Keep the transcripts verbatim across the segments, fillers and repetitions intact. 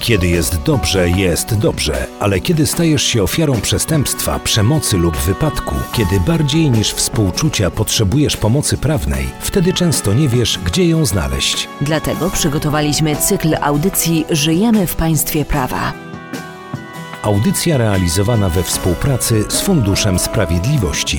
Kiedy jest dobrze, jest dobrze, ale kiedy stajesz się ofiarą przestępstwa, przemocy lub wypadku, kiedy bardziej niż współczucia potrzebujesz pomocy prawnej, wtedy często nie wiesz, gdzie ją znaleźć. Dlatego przygotowaliśmy cykl audycji Żyjemy w państwie prawa. Audycja realizowana we współpracy z Funduszem Sprawiedliwości.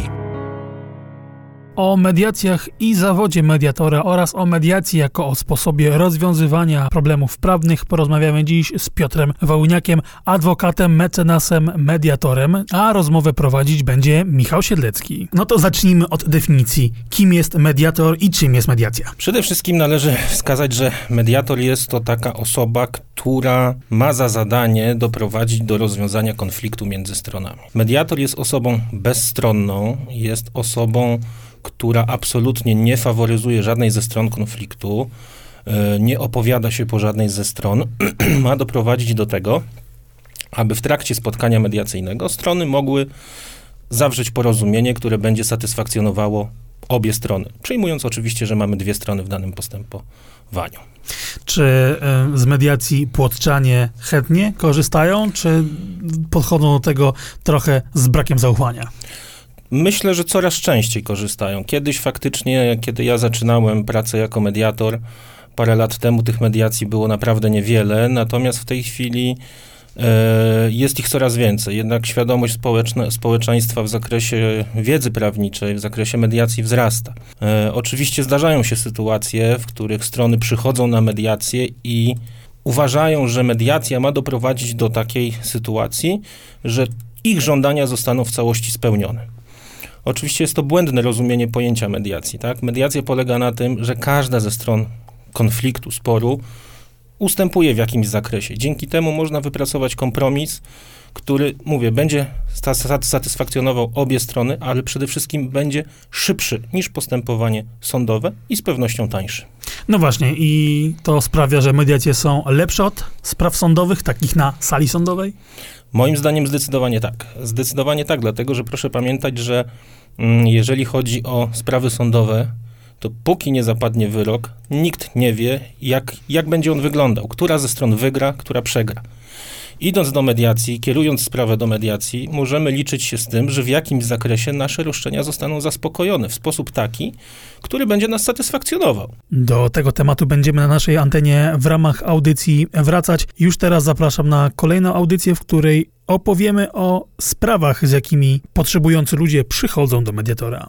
O mediacjach i zawodzie mediatora oraz o mediacji jako o sposobie rozwiązywania problemów prawnych porozmawiamy dziś z Piotrem Wołyniakiem, adwokatem, mecenasem, mediatorem, a rozmowę prowadzić będzie Michał Siedlecki. No to zacznijmy od definicji. Kim jest mediator i czym jest mediacja? Przede wszystkim należy wskazać, że mediator jest to taka osoba, która ma za zadanie doprowadzić do rozwiązania konfliktu między stronami. Mediator jest osobą bezstronną, jest osobą, która absolutnie nie faworyzuje żadnej ze stron konfliktu, nie opowiada się po żadnej ze stron, ma doprowadzić do tego, aby w trakcie spotkania mediacyjnego strony mogły zawrzeć porozumienie, które będzie satysfakcjonowało obie strony. Przyjmując oczywiście, że mamy dwie strony w danym postępowaniu. Czy y, z mediacji płotczanie chętnie korzystają, czy podchodzą do tego trochę z brakiem zaufania? Myślę, że coraz częściej korzystają. Kiedyś faktycznie, kiedy ja zaczynałem pracę jako mediator, parę lat temu tych mediacji było naprawdę niewiele, natomiast w tej chwili e, jest ich coraz więcej. Jednak świadomość społeczna, społeczeństwa w zakresie wiedzy prawniczej, w zakresie mediacji wzrasta. E, oczywiście zdarzają się sytuacje, w których strony przychodzą na mediację i uważają, że mediacja ma doprowadzić do takiej sytuacji, że ich żądania zostaną w całości spełnione. Oczywiście jest to błędne rozumienie pojęcia mediacji, tak? Mediacja polega na tym, że każda ze stron konfliktu, sporu ustępuje w jakimś zakresie. Dzięki temu można wypracować kompromis, który, mówię, będzie satysfakcjonował obie strony, ale przede wszystkim będzie szybszy niż postępowanie sądowe i z pewnością tańszy. No właśnie, i to sprawia, że mediacje są lepsze od spraw sądowych, takich na sali sądowej? Moim zdaniem zdecydowanie tak. Zdecydowanie tak, dlatego że proszę pamiętać, że mm, jeżeli chodzi o sprawy sądowe, to póki nie zapadnie wyrok, nikt nie wie, jak, jak będzie on wyglądał, która ze stron wygra, która przegra. Idąc do mediacji, kierując sprawę do mediacji, możemy liczyć się z tym, że w jakimś zakresie nasze roszczenia zostaną zaspokojone w sposób taki, który będzie nas satysfakcjonował. Do tego tematu będziemy na naszej antenie w ramach audycji wracać. Już teraz zapraszam na kolejną audycję, w której opowiemy o sprawach, z jakimi potrzebujący ludzie przychodzą do mediatora.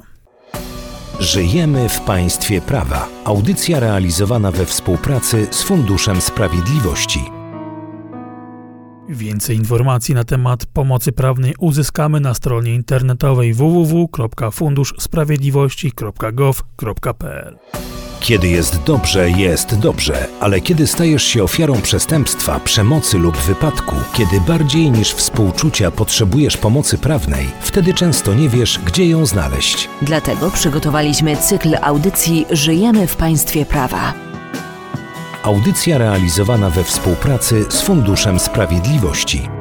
Żyjemy w państwie prawa. Audycja realizowana we współpracy z Funduszem Sprawiedliwości. Więcej informacji na temat pomocy prawnej uzyskamy na stronie internetowej w w w kropka fundusz sprawiedliwości kropka gov kropka p l. Kiedy jest dobrze, jest dobrze, ale kiedy stajesz się ofiarą przestępstwa, przemocy lub wypadku, kiedy bardziej niż współczucia potrzebujesz pomocy prawnej, wtedy często nie wiesz, gdzie ją znaleźć. Dlatego przygotowaliśmy cykl audycji Żyjemy w państwie prawa. Audycja realizowana we współpracy z Funduszem Sprawiedliwości.